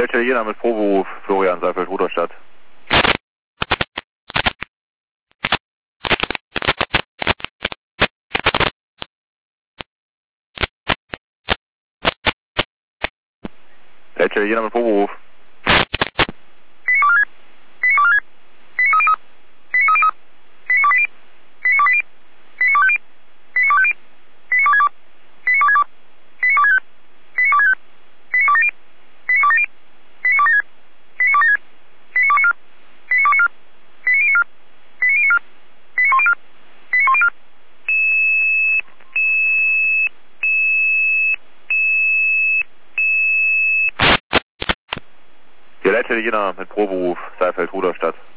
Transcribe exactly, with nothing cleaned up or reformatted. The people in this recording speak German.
Italiener mit Proberuf, Florian Seifeld, Rudolstadt. Der Italiener mit Proberuf. Der Italiener mit Proberuf, Seifeld, Rudolstadt.